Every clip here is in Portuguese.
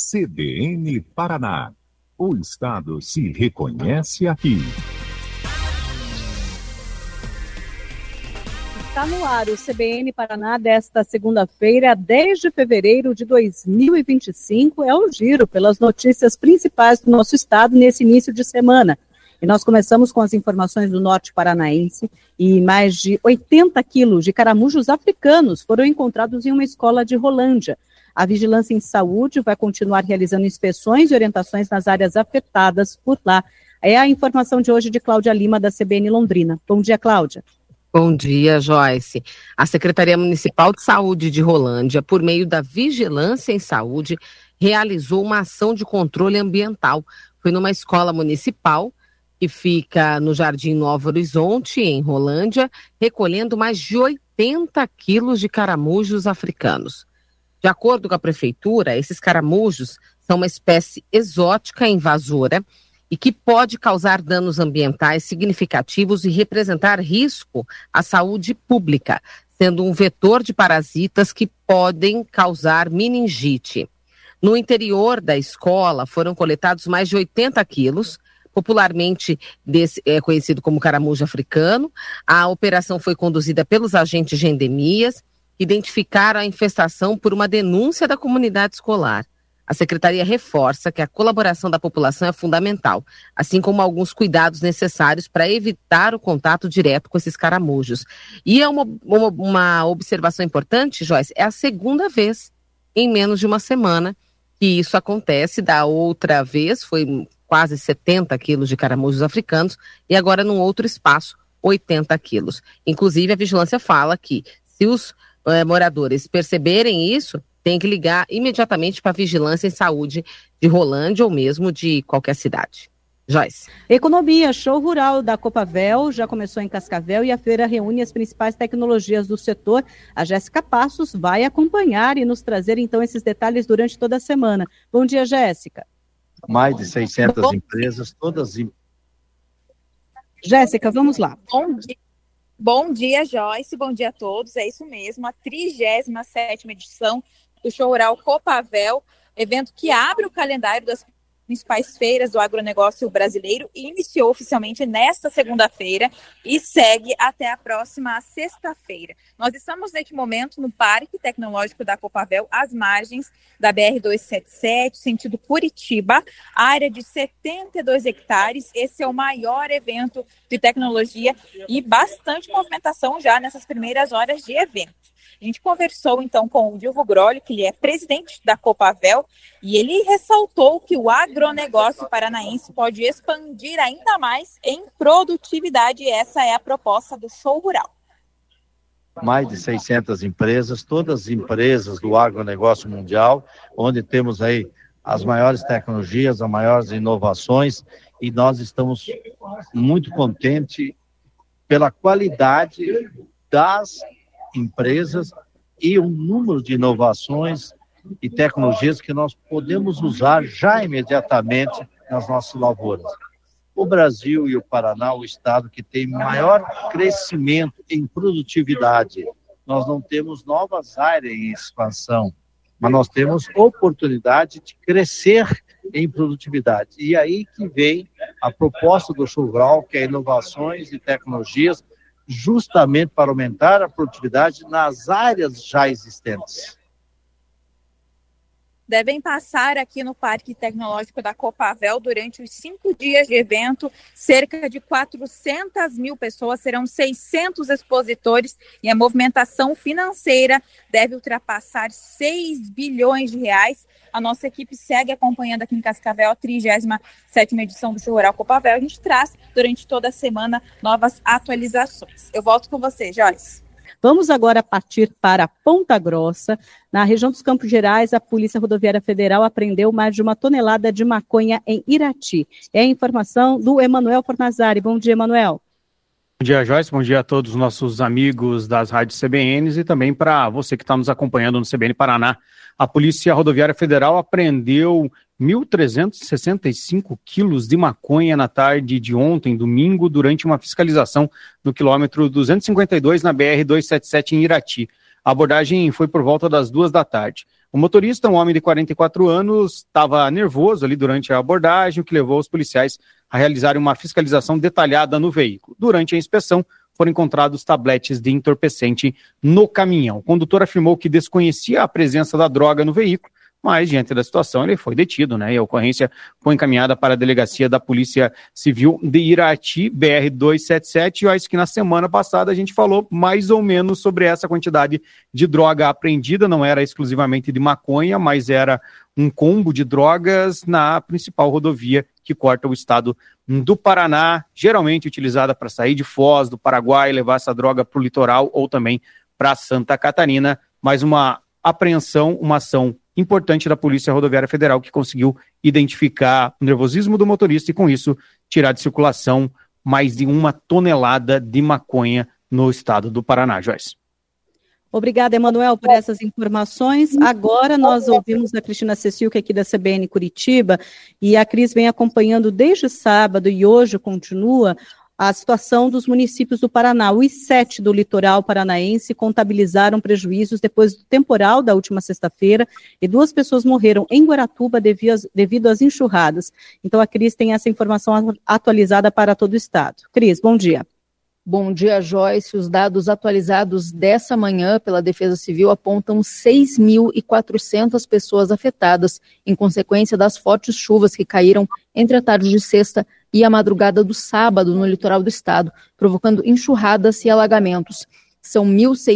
CBN Paraná. O Estado se reconhece aqui. Está no ar o CBN Paraná desta segunda-feira, 10 de fevereiro de 2025. É o giro pelas notícias principais do nosso estado nesse início de semana. E nós começamos com as informações do norte paranaense e mais de 80 quilos de caramujos africanos foram encontrados em uma escola de Rolândia. A Vigilância em Saúde vai continuar realizando inspeções e orientações nas áreas afetadas por lá. É a informação de hoje de Cláudia Lima, da CBN Londrina. Bom dia, Cláudia. Bom dia, Joyce. A Secretaria Municipal de Saúde de Rolândia, por meio da Vigilância em Saúde, realizou uma ação de controle ambiental. Foi numa escola municipal que fica no Jardim Novo Horizonte, em Rolândia, recolhendo mais de 80 quilos de caramujos africanos. De acordo com a prefeitura, esses caramujos são uma espécie exótica invasora e que pode causar danos ambientais significativos e representar risco à saúde pública, sendo um vetor de parasitas que podem causar meningite. No interior da escola foram coletados mais de 80 quilos, popularmente conhecido como caramujo africano. A operação foi conduzida pelos agentes de endemias, que identificaram a infestação por uma denúncia da comunidade escolar. A Secretaria reforça que a colaboração da população é fundamental, assim como alguns cuidados necessários para evitar o contato direto com esses caramujos. E é uma observação importante, Joyce, é a segunda vez em menos de uma semana que isso acontece. Da outra vez foi quase 70 quilos de caramujos africanos e agora num outro espaço, 80 quilos. Inclusive, a vigilância fala que se os moradores perceberem isso, tem que ligar imediatamente para a Vigilância em Saúde de Rolândia ou mesmo de qualquer cidade. Joyce. Economia, show rural da Copavel já começou em Cascavel e a feira reúne as principais tecnologias do setor. A Jéssica Passos vai acompanhar e nos trazer então esses detalhes durante toda a semana. Bom dia, Jéssica. Mais de 600 empresas, todas... Jéssica, vamos lá. Bom dia, Joyce, bom dia a todos, é isso mesmo, a 37ª edição do Show Rural Copavel, evento que abre o calendário das principais feiras do agronegócio brasileiro e iniciou oficialmente nesta segunda-feira e segue até a próxima sexta-feira. Nós estamos neste momento no Parque Tecnológico da Copavel, às margens da BR-277, sentido Curitiba, área de 72 hectares. Esse é o maior evento de tecnologia e bastante movimentação já nessas primeiras horas de evento. A gente conversou, então, com o Dilvo Grolli, que ele é presidente da Copavel, e ele ressaltou que o agronegócio paranaense pode expandir ainda mais em produtividade, e essa é a proposta do Show Rural. Mais de 600 empresas, todas empresas do agronegócio mundial, onde temos aí as maiores tecnologias, as maiores inovações, e nós estamos muito contentes pela qualidade das empresas e o número de inovações e tecnologias que nós podemos usar já imediatamente nas nossas lavouras. O Brasil e o Paraná, o estado que tem maior crescimento em produtividade. Nós não temos novas áreas em expansão, mas nós temos oportunidade de crescer em produtividade. E aí que vem a proposta do Show Rural, que é inovações e tecnologias justamente para aumentar a produtividade nas áreas já existentes. Devem passar aqui no Parque Tecnológico da Copavel durante os 5 dias de evento, cerca de 400 mil pessoas, serão 600 expositores e a movimentação financeira deve ultrapassar 6 bilhões de reais. A nossa equipe segue acompanhando aqui em Cascavel a 37ª edição do Show Rural Copavel. A gente traz durante toda a semana novas atualizações. Eu volto com você, Joyce. Vamos agora partir para Ponta Grossa. Na região dos Campos Gerais, a Polícia Rodoviária Federal apreendeu mais de 1 tonelada de maconha em Irati. É a informação do Emanuel Fornazari. Bom dia, Emanuel. Bom dia, Joyce. Bom dia a todos os nossos amigos das rádios CBNs e também para você que está nos acompanhando no CBN Paraná. A Polícia Rodoviária Federal apreendeu 1.365 quilos de maconha na tarde de ontem, domingo, durante uma fiscalização no quilômetro 252 na BR-277 em Irati. A abordagem foi por volta das 2 da tarde. O motorista, um homem de 44 anos, estava nervoso ali durante a abordagem, o que levou os policiais a realizarem uma fiscalização detalhada no veículo. Durante a inspeção, foram encontrados tabletes de entorpecente no caminhão. O condutor afirmou que desconhecia a presença da droga no veículo, mas, diante da situação, ele foi detido, né? E a ocorrência foi encaminhada para a delegacia da Polícia Civil de Irati, BR-277. E olha, isso que na semana passada a gente falou mais ou menos sobre essa quantidade de droga apreendida. Não era exclusivamente de maconha, mas era um combo de drogas na principal rodovia que corta o estado do Paraná, geralmente utilizada para sair de Foz, do Paraguai, e levar essa droga para o litoral ou também para Santa Catarina. Mais uma apreensão, uma ação importante da Polícia Rodoviária Federal, que conseguiu identificar o nervosismo do motorista e, com isso, tirar de circulação mais de 1 tonelada de maconha no estado do Paraná. Joyce. Obrigada, Emanuel, por essas informações. Agora nós ouvimos a Cristina Cecil, que é aqui da CBN Curitiba, e a Cris vem acompanhando desde sábado e hoje continua a situação dos municípios do Paraná. Os 7 do litoral paranaense contabilizaram prejuízos depois do temporal da última sexta-feira e 2 pessoas morreram em Guaratuba devido às enxurradas. Então a Cris tem essa informação atualizada para todo o estado. Cris, bom dia. Bom dia, Joyce. Os dados atualizados dessa manhã pela Defesa Civil apontam 6.400 pessoas afetadas em consequência das fortes chuvas que caíram entre a tarde de sexta e a madrugada do sábado no litoral do estado, provocando enxurradas e alagamentos. São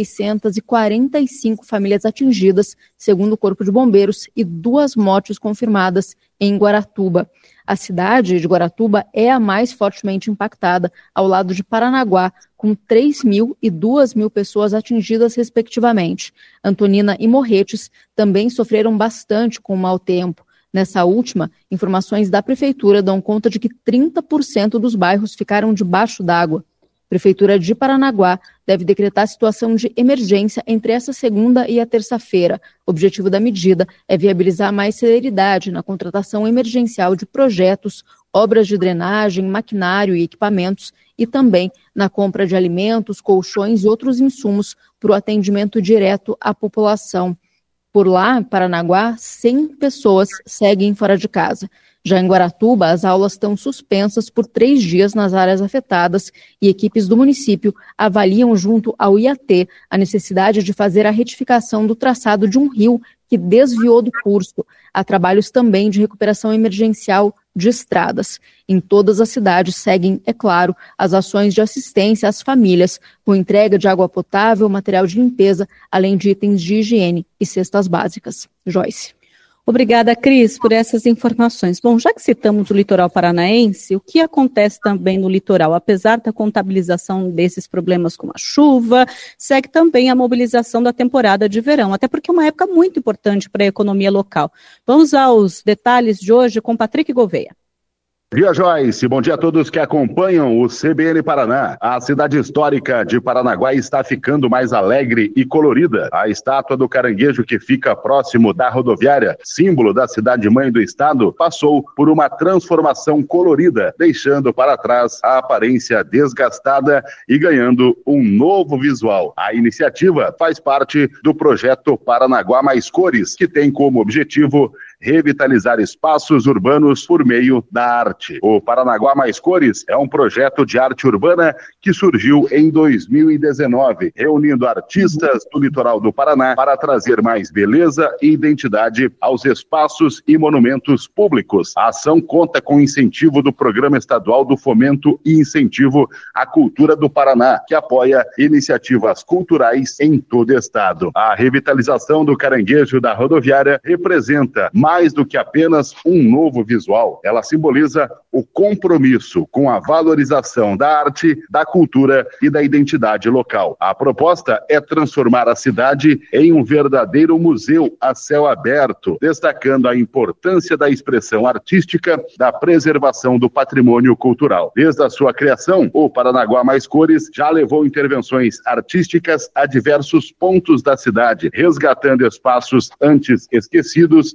1.645 famílias atingidas, segundo o Corpo de Bombeiros, e 2 mortes confirmadas em Guaratuba. A cidade de Guaratuba é a mais fortemente impactada, ao lado de Paranaguá, com 3.000 e 2.000 pessoas atingidas, respectivamente. Antonina e Morretes também sofreram bastante com o mau tempo. Nessa última, informações da Prefeitura dão conta de que 30% dos bairros ficaram debaixo d'água. A Prefeitura de Paranaguá deve decretar situação de emergência entre essa segunda e a terça-feira. O objetivo da medida é viabilizar mais celeridade na contratação emergencial de projetos, obras de drenagem, maquinário e equipamentos e também na compra de alimentos, colchões e outros insumos para o atendimento direto à população. Por lá, em Paranaguá, 100 pessoas seguem fora de casa. Já em Guaratuba, as aulas estão suspensas por 3 dias nas áreas afetadas e equipes do município avaliam junto ao IAT a necessidade de fazer a retificação do traçado de um rio que desviou do curso. Há trabalhos também de recuperação emergencial de estradas. Em todas as cidades seguem, é claro, as ações de assistência às famílias, com entrega de água potável, material de limpeza, além de itens de higiene e cestas básicas. Joyce. Obrigada, Cris, por essas informações. Bom, já que citamos o litoral paranaense, o que acontece também no litoral? Apesar da contabilização desses problemas como a chuva, segue também a mobilização da temporada de verão, até porque é uma época muito importante para a economia local. Vamos aos detalhes de hoje com Patrick Gouveia. Bom dia, Joyce. Bom dia a todos que acompanham o CBN Paraná. A cidade histórica de Paranaguá está ficando mais alegre e colorida. A estátua do caranguejo, que fica próximo da rodoviária, símbolo da cidade-mãe do estado, passou por uma transformação colorida, deixando para trás a aparência desgastada e ganhando um novo visual. A iniciativa faz parte do projeto Paranaguá Mais Cores, que tem como objetivo revitalizar espaços urbanos por meio da arte. O Paranaguá Mais Cores é um projeto de arte urbana que surgiu em 2019, reunindo artistas do litoral do Paraná para trazer mais beleza e identidade aos espaços e monumentos públicos. A ação conta com incentivo do Programa Estadual do Fomento e Incentivo à Cultura do Paraná, que apoia iniciativas culturais em todo o estado. A revitalização do caranguejo da rodoviária representa mais do que apenas um novo visual. Ela simboliza o compromisso com a valorização da arte, da cultura e da identidade local. A proposta é transformar a cidade em um verdadeiro museu a céu aberto, destacando a importância da expressão artística, da preservação do patrimônio cultural. Desde a sua criação, o Paranaguá Mais Cores já levou intervenções artísticas a diversos pontos da cidade, resgatando espaços antes esquecidos e transformando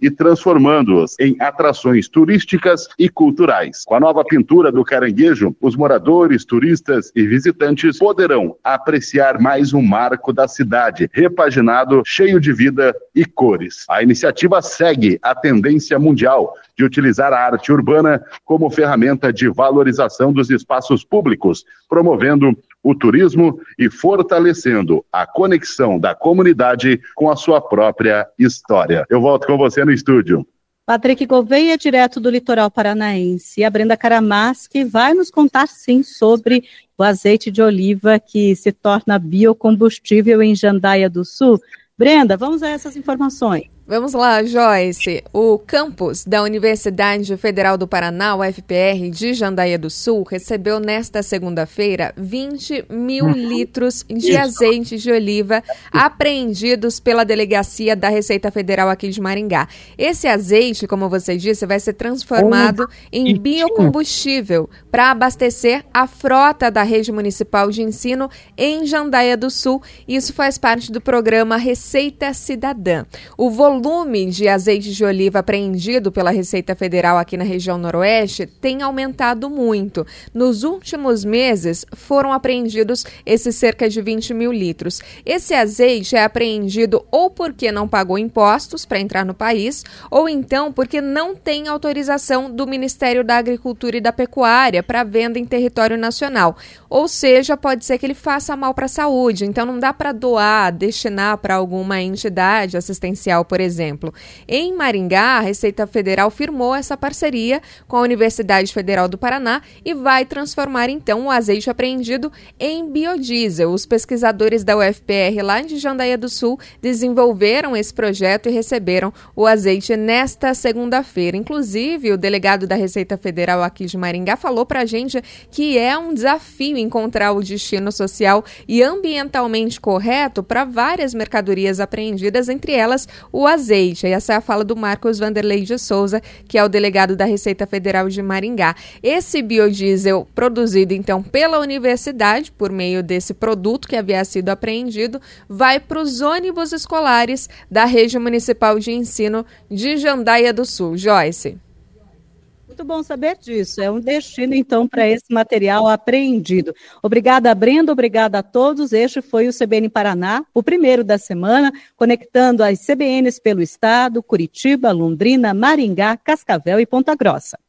transformando-os em atrações turísticas e culturais. Com a nova pintura do caranguejo, os moradores, turistas e visitantes poderão apreciar mais um marco da cidade, repaginado, cheio de vida e cores. A iniciativa segue a tendência mundial de utilizar a arte urbana como ferramenta de valorização dos espaços públicos, promovendo o turismo e fortalecendo a conexão da comunidade com a sua própria história. Eu volto com você no estúdio. Patrick Gouveia, direto do litoral paranaense. E a Brenda Karamaschi vai nos contar, sim, sobre o azeite de oliva que se torna biocombustível em Jandaia do Sul. Brenda, vamos a essas informações. Vamos lá, Joyce. O campus da Universidade Federal do Paraná, UFPR, de Jandaia do Sul, recebeu nesta segunda-feira 20 mil litros de azeite de oliva apreendidos pela Delegacia da Receita Federal aqui de Maringá. Esse azeite, como você disse, vai ser transformado em biocombustível para abastecer a frota da Rede Municipal de Ensino em Jandaia do Sul. Isso faz parte do programa Receita Cidadã. O volume de azeite de oliva apreendido pela Receita Federal aqui na região noroeste tem aumentado muito. Nos últimos meses foram apreendidos esses cerca de 20 mil litros. Esse azeite é apreendido ou porque não pagou impostos para entrar no país, ou então porque não tem autorização do Ministério da Agricultura e da Pecuária para venda em território nacional. Ou seja, pode ser que ele faça mal para a saúde, então não dá para doar, destinar para alguma entidade assistencial, por exemplo. Em Maringá, a Receita Federal firmou essa parceria com a Universidade Federal do Paraná e vai transformar, então, o azeite apreendido em biodiesel. Os pesquisadores da UFPR lá de Jandaia do Sul desenvolveram esse projeto e receberam o azeite nesta segunda-feira. Inclusive, o delegado da Receita Federal aqui de Maringá falou para a gente que é um desafio encontrar o destino social e ambientalmente correto para várias mercadorias apreendidas, entre elas o azeite. Essa é a fala do Marcos Vanderlei de Souza, que é o delegado da Receita Federal de Maringá. Esse biodiesel produzido, então, pela universidade, por meio desse produto que havia sido apreendido, vai para os ônibus escolares da Rede Municipal de Ensino de Jandaia do Sul. Joyce. Muito bom saber disso. É um destino, então, para esse material apreendido. Obrigada, Brenda. Obrigada a todos. Este foi o CBN Paraná, o primeiro da semana, conectando as CBNs pelo estado, Curitiba, Londrina, Maringá, Cascavel e Ponta Grossa.